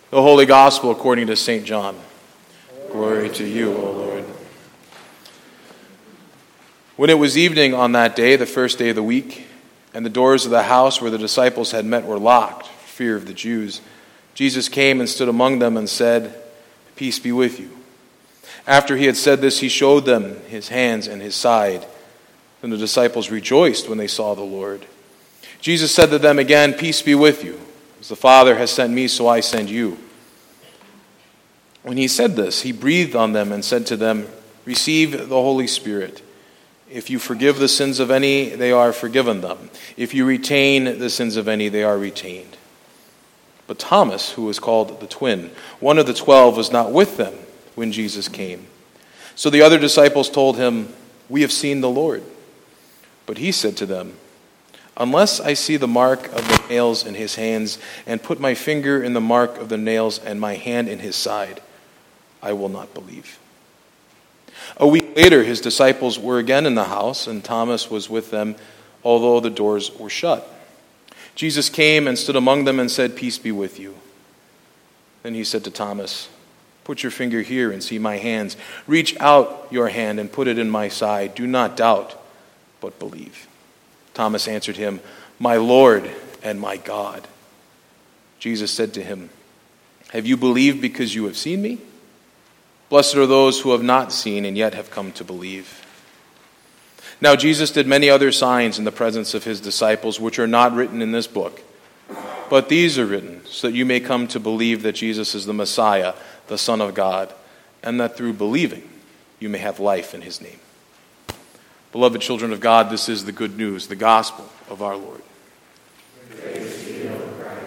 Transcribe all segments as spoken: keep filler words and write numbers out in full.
The Holy Gospel according to Saint John. Glory to you, O Lord. When it was evening on that day, the first day of the week, and the doors of the house where the disciples had met were locked, for fear of the Jews, Jesus came and stood among them and said, "Peace be with you." After he had said this, he showed them his hands and his side. Then the disciples rejoiced when they saw the Lord. Jesus said to them again, "Peace be with you. As the Father has sent me, so I send you." When he said this, he breathed on them and said to them, "Receive the Holy Spirit. If you forgive the sins of any, they are forgiven them. If you retain the sins of any, they are retained." But Thomas, who was called the twin, one of the twelve, was not with them when Jesus came. So the other disciples told him, "We have seen the Lord." But he said to them, "Unless I see the mark of the nails in his hands, and put my finger in the mark of the nails and my hand in his side, I will not believe." A week later, his disciples were again in the house, and Thomas was with them, although the doors were shut. Jesus came and stood among them and said, "Peace be with you." Then he said to Thomas, "Put your finger here and see my hands. Reach out your hand and put it in my side. Do not doubt, but believe." Thomas answered him, "My Lord and my God." Jesus said to him, "Have you believed because you have seen me? Blessed are those who have not seen and yet have come to believe." Now Jesus did many other signs in the presence of his disciples, which are not written in this book. But these are written so that you may come to believe that Jesus is the Messiah, the Son of God, and that through believing you may have life in his name. Beloved children of God, this is the good news, the gospel of our Lord. Praise to you, O Christ.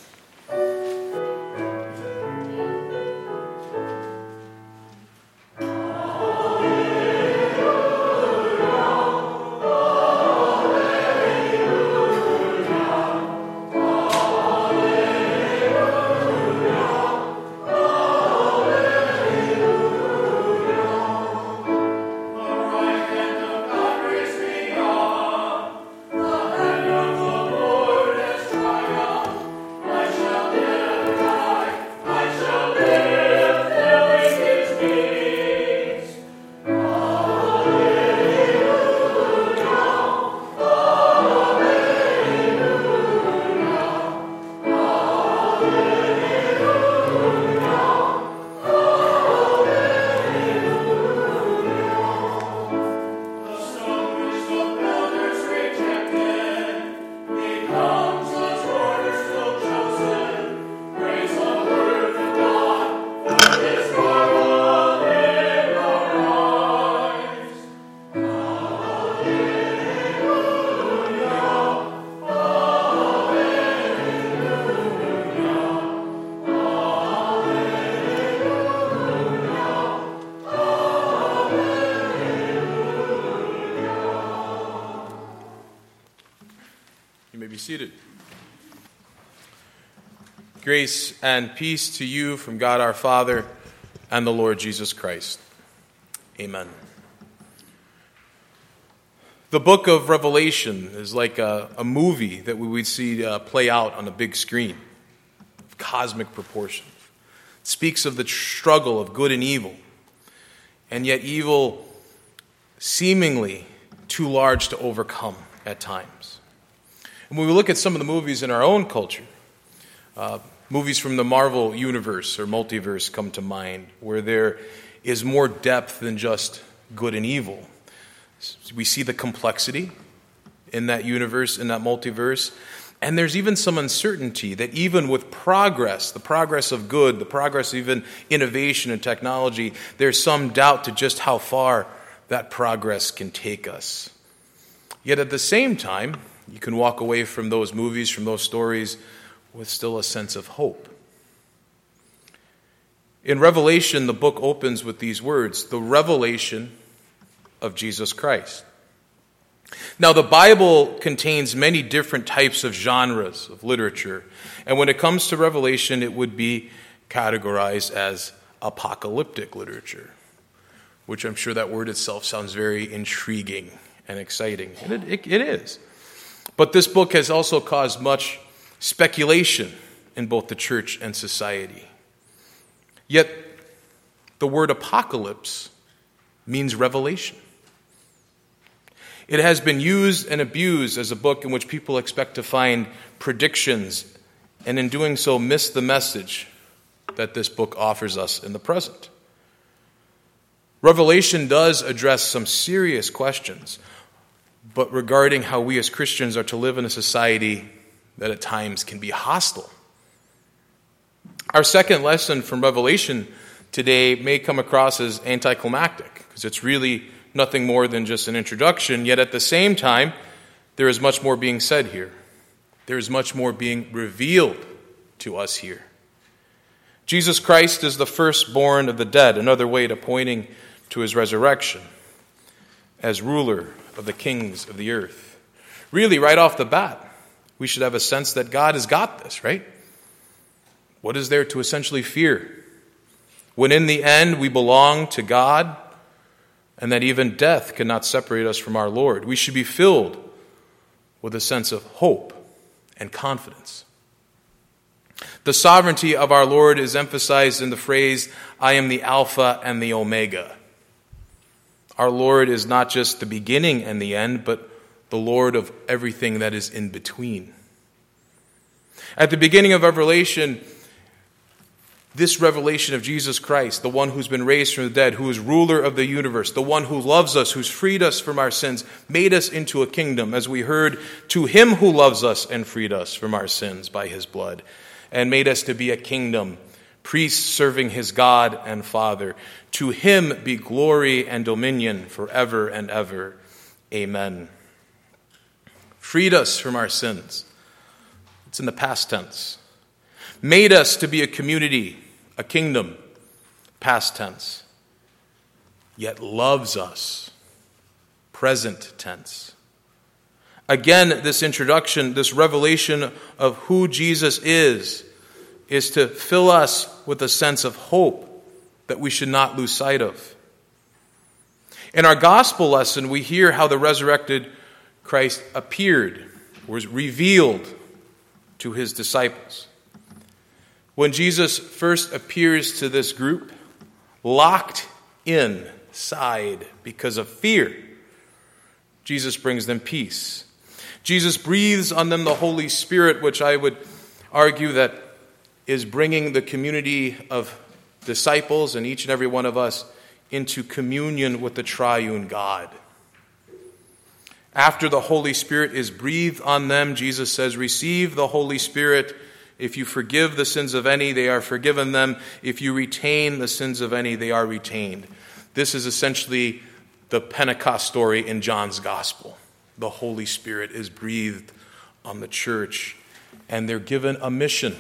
Seated. Grace and peace to you from God our Father and the Lord Jesus Christ. Amen. The book of Revelation is like a, a movie that we would see uh, play out on a big screen of cosmic proportions. It speaks of the struggle of good and evil, and yet evil seemingly too large to overcome at times. And when we look at some of the movies in our own culture, uh, movies from the Marvel universe or multiverse come to mind, where there is more depth than just good and evil. We see the complexity in that universe, in that multiverse, and there's even some uncertainty that even with progress, the progress of good, the progress of even innovation and technology, there's some doubt to just how far that progress can take us. Yet at the same time, you can walk away from those movies, from those stories, with still a sense of hope. In Revelation, the book opens with these words, the revelation of Jesus Christ. Now, the Bible contains many different types of genres of literature, and when it comes to Revelation, it would be categorized as apocalyptic literature, which I'm sure that word itself sounds very intriguing and exciting, and it, it, it is. But this book has also caused much speculation in both the church and society. Yet the word apocalypse means revelation. It has been used and abused as a book in which people expect to find predictions, and in doing so miss the message that this book offers us in the present. Revelation does address some serious questions, but regarding how we as Christians are to live in a society that at times can be hostile. Our second lesson from Revelation today may come across as anticlimactic, because it's really nothing more than just an introduction, yet at the same time, there is much more being said here. There is much more being revealed to us here. Jesus Christ is the firstborn of the dead, another way to pointing to his resurrection as ruler of the kings of the earth. Really, right off the bat, we should have a sense that God has got this, right? What is there to essentially fear? When in the end we belong to God, and that even death cannot separate us from our Lord. We should be filled with a sense of hope and confidence. The sovereignty of our Lord is emphasized in the phrase, I am the Alpha and the Omega. Our Lord is not just the beginning and the end, but the Lord of everything that is in between. At the beginning of Revelation, this revelation of Jesus Christ, the one who's been raised from the dead, who is ruler of the universe, the one who loves us, who's freed us from our sins, made us into a kingdom, as we heard, to him who loves us and freed us from our sins by his blood, and made us to be a kingdom, priests serving his God and Father. To him be glory and dominion forever and ever. Amen. Freed us from our sins. It's in the past tense. Made us to be a community, a kingdom, past tense, yet loves us, present tense. Again, this introduction, this revelation of who Jesus is, is to fill us with a sense of hope that we should not lose sight of. In our gospel lesson, we hear how the resurrected Christ appeared, was revealed to his disciples. When Jesus first appears to this group, locked inside because of fear, Jesus brings them peace. Jesus breathes on them the Holy Spirit, which I would argue that is bringing the community of disciples and each and every one of us into communion with the triune God. After the Holy Spirit is breathed on them, Jesus says, receive the Holy Spirit. If you forgive the sins of any, they are forgiven them. If you retain the sins of any, they are retained. This is essentially the Pentecost story in John's Gospel. The Holy Spirit is breathed on the church, and they're given a mission.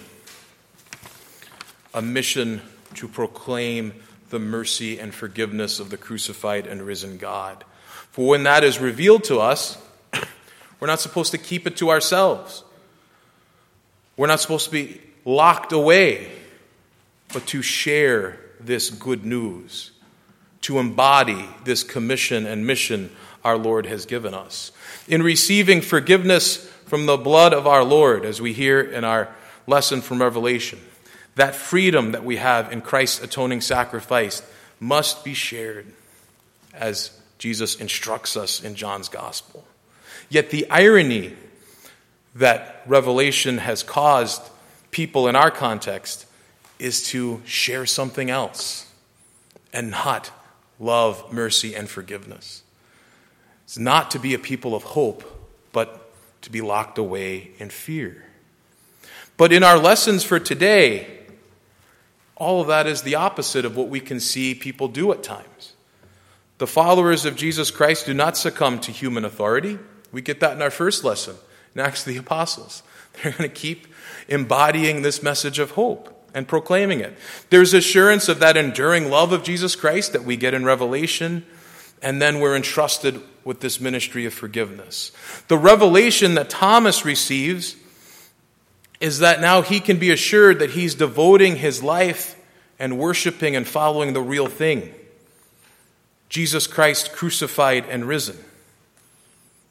A mission to proclaim the mercy and forgiveness of the crucified and risen God. For when that is revealed to us, we're not supposed to keep it to ourselves. We're not supposed to be locked away, but to share this good news, to embody this commission and mission our Lord has given us. In receiving forgiveness from the blood of our Lord, as we hear in our lesson from Revelation, that freedom that we have in Christ's atoning sacrifice must be shared, as Jesus instructs us in John's Gospel. Yet the irony that Revelation has caused people in our context is to share something else and not love, mercy, and forgiveness. It's not to be a people of hope, but to be locked away in fear. But in our lessons for today, all of that is the opposite of what we can see people do at times. The followers of Jesus Christ do not succumb to human authority. We get that in our first lesson, in Acts of the Apostles. They're going to keep embodying this message of hope and proclaiming it. There's assurance of that enduring love of Jesus Christ that we get in Revelation, and then we're entrusted with this ministry of forgiveness. The revelation that Thomas receives is that now he can be assured that he's devoting his life and worshiping and following the real thing, Jesus Christ crucified and risen.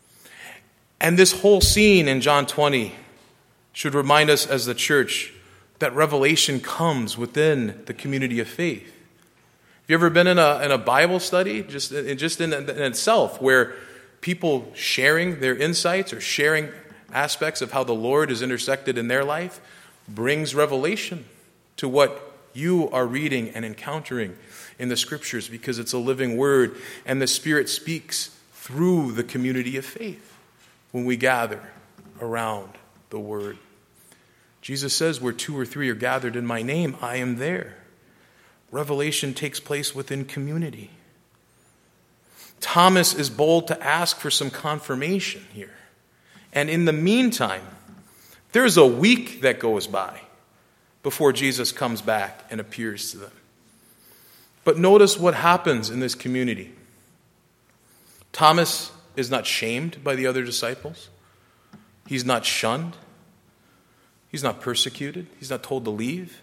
And this whole scene in John twenty should remind us as the church that revelation comes within the community of faith. Have you ever been in a in a Bible study, just, just in, in itself, where people sharing their insights or sharing aspects of how the Lord is intersected in their life brings revelation to what you are reading and encountering in the Scriptures, because it's a living word, and the Spirit speaks through the community of faith when we gather around the Word. Jesus says, where two or three are gathered in my name, I am there. Revelation takes place within community. Thomas is bold to ask for some confirmation here. And in the meantime, there's a week that goes by before Jesus comes back and appears to them. But notice what happens in this community. Thomas is not shamed by the other disciples. He's not shunned. He's not persecuted. He's not told to leave.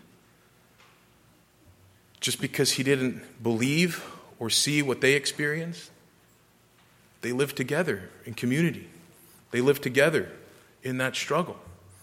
Just because he didn't believe or see what they experienced. They live together in community. They live together in that struggle.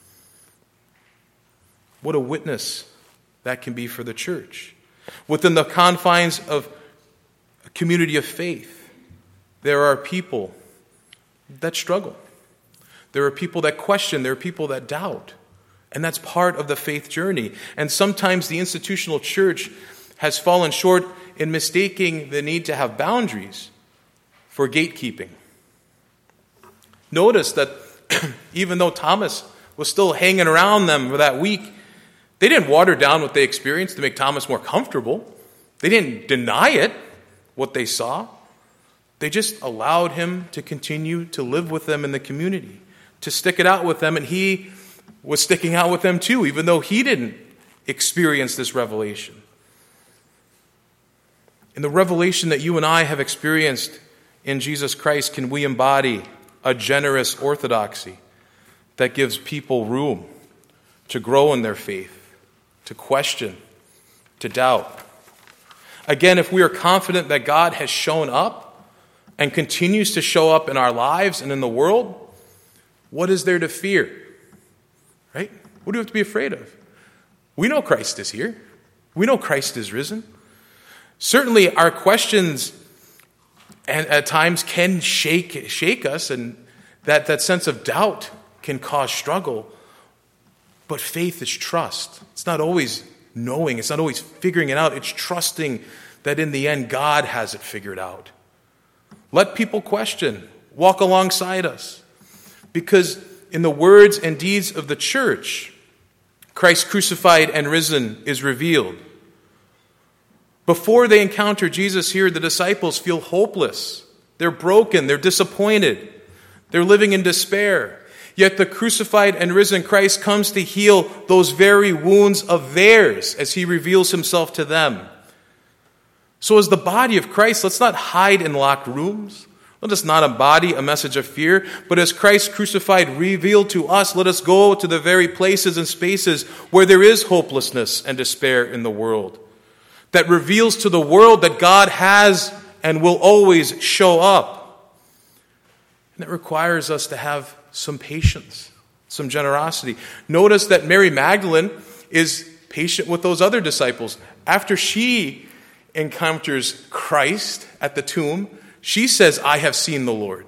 What a witness that can be for the church. Within the confines of a community of faith, there are people that struggle. There are people that question. There are people that doubt. And that's part of the faith journey. And sometimes the institutional church has fallen short in mistaking the need to have boundaries for gatekeeping. Notice that even though Thomas was still hanging around them for that week, they didn't water down what they experienced to make Thomas more comfortable. They didn't deny it, what they saw. They just allowed him to continue to live with them in the community, to stick it out with them, and he was sticking out with them too, even though he didn't experience this revelation. In the revelation that you and I have experienced in Jesus Christ, can we embody a generous orthodoxy that gives people room to grow in their faith, to question, to doubt? Again, if we are confident that God has shown up and continues to show up in our lives and in the world, what is there to fear? Right? What do we have to be afraid of? We know Christ is here. We know Christ is risen. Certainly our questions and at times can shake shake us, and that, that sense of doubt can cause struggle. But faith is trust. It's not always knowing. It's not always figuring it out. It's trusting that in the end God has it figured out. Let people question. Walk alongside us. Because in the words and deeds of the church, Christ crucified and risen is revealed. Before they encounter Jesus here, the disciples feel hopeless. They're broken. They're disappointed. They're living in despair. Yet the crucified and risen Christ comes to heal those very wounds of theirs as he reveals himself to them. So as the body of Christ, let's not hide in locked rooms. Let us not embody a message of fear, but as Christ crucified revealed to us, let us go to the very places and spaces where there is hopelessness and despair in the world. That reveals to the world that God has and will always show up. And it requires us to have some patience, some generosity. Notice that Mary Magdalene is patient with those other disciples. After she encounters Christ at the tomb, she says, I have seen the Lord.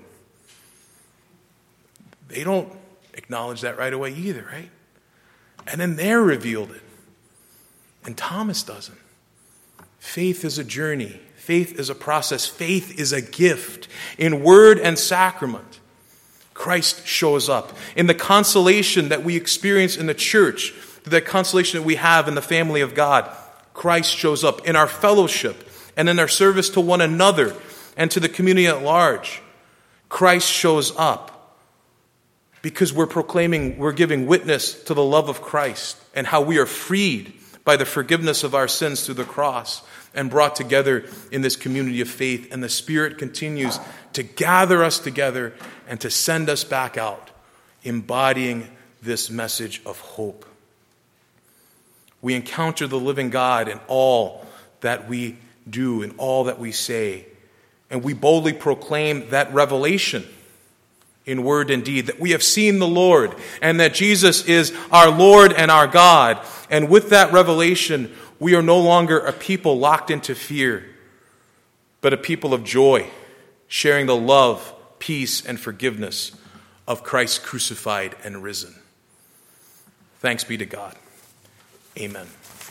They don't acknowledge that right away either, right? And then they're revealed it. And Thomas doesn't. Faith is a journey. Faith is a process. Faith is a gift. In word and sacrament, Christ shows up. In the consolation that we experience in the church, the consolation that we have in the family of God, Christ shows up. In our fellowship and in our service to one another and to the community at large, Christ shows up. Because we're proclaiming, we're giving witness to the love of Christ and how we are freed by the forgiveness of our sins through the cross and brought together in this community of faith. And the Spirit continues to gather us together and to send us back out, embodying this message of hope. We encounter the living God in all that we do, in all that we say. And we boldly proclaim that revelation in word and deed, that we have seen the Lord, and that Jesus is our Lord and our God. And with that revelation, we are no longer a people locked into fear, but a people of joy, sharing the love, peace, and forgiveness of Christ crucified and risen. Thanks be to God. Amen.